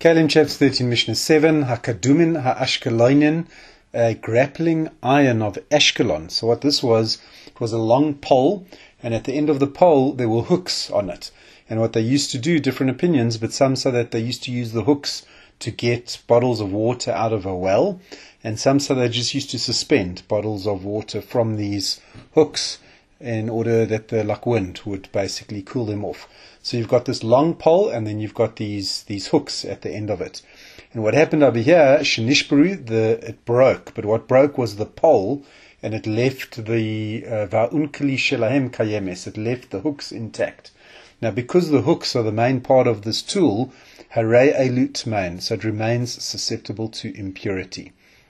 Kalim chapter 13, Mishnah 7, Hakadumin ha'ashkelonin, a grappling iron of Ashkelon. So what this was, it was a long pole, and at the end of the pole there were hooks on it. And what they used to do, different opinions, but some say that they used to use the hooks to get bottles of water out of a well, and some say they just used to suspend bottles of water from these hooks in order that the wind would basically cool them off. So you've got this long pole, and then you've got these hooks at the end of it. And what happened over here, Shenishbaru, it broke, but what broke was the pole, and it left the va'unkeli shelahem kayemes, it left the hooks intact. Now, because the hooks are the main part of this tool, harei elu tmein, so it remains susceptible to impurity.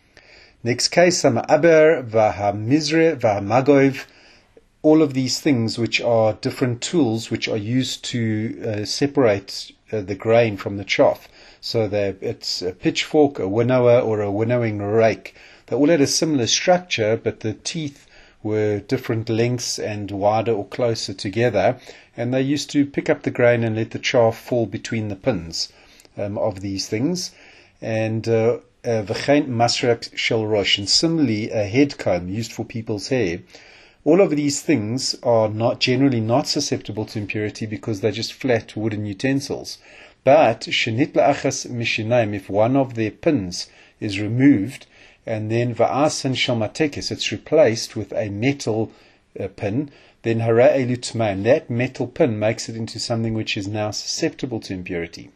Next case, sama'aber v'hamizre v'hamagov, all of these things which are different tools which are used to separate the grain from the chaff. So it's a pitchfork, a winnower, or a winnowing rake. They all had a similar structure, but the teeth were different lengths and wider or closer together, and they used to pick up the grain and let the chaff fall between the pins of these things. And v'chein masrak shel rosh, and similarly a head comb used for people's hair. All of these things are generally not susceptible to impurity because they're just flat wooden utensils. But shenit la'achas mishinaim, if one of their pins is removed, and then va'asen shel matekes, it's replaced with a metal pin, then hara elu tmein, that metal pin makes it into something which is now susceptible to impurity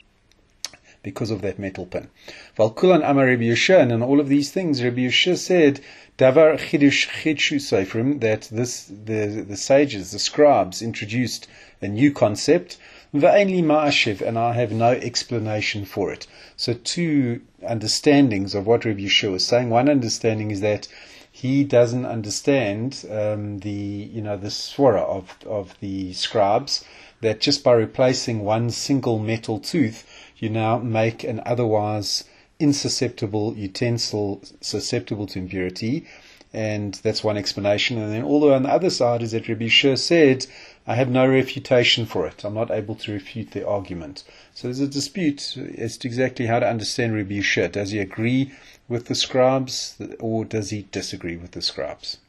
because of that metal pin. Valkulan amar Rabbi Yosha, and all of these things, Rabbi Yosha said, davar chidush chidshu seifrim, that the sages, the scribes, introduced a new concept, va'enli ma'ashiv, and I have no explanation for it. So two understandings of what Rabbi Yosha was saying. One understanding is that he doesn't understand the svara of the scribes, that just by replacing one single metal tooth, you now make an otherwise insusceptible utensil susceptible to impurity. And that's one explanation. And then although on the other side is that Rabbi Yosha said, I have no refutation for it. I'm not able to refute the argument. So there's a dispute as to exactly how to understand Rabbi Yosha. Does he agree with the scribes, or does he disagree with the scribes?